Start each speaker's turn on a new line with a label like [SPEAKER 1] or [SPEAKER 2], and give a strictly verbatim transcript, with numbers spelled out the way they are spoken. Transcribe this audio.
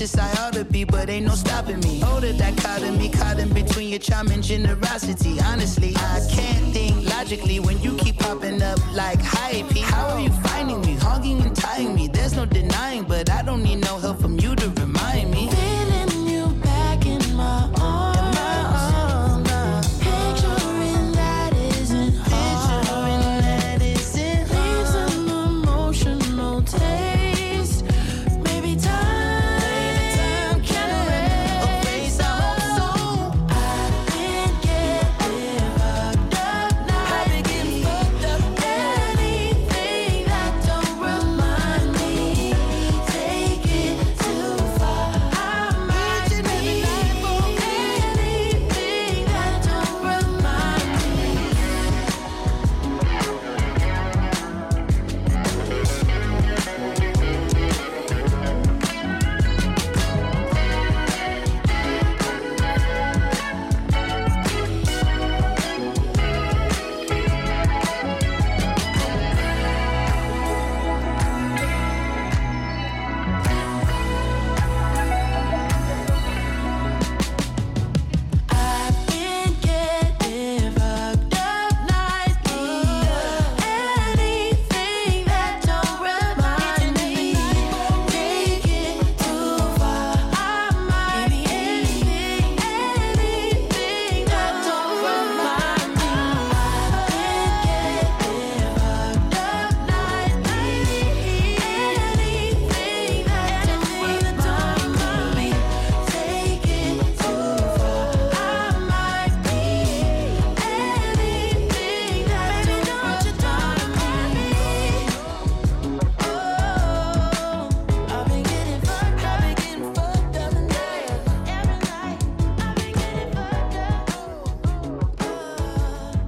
[SPEAKER 1] ambitious I ought to be, but ain't no stopping me. Oh, the dichotomy caught in between your charm and generosity. Honestly, I can't think logically when you keep popping up like hi P. How are you finding me? Hogging and tying me, there's no denying, but I don't need no help from you to remind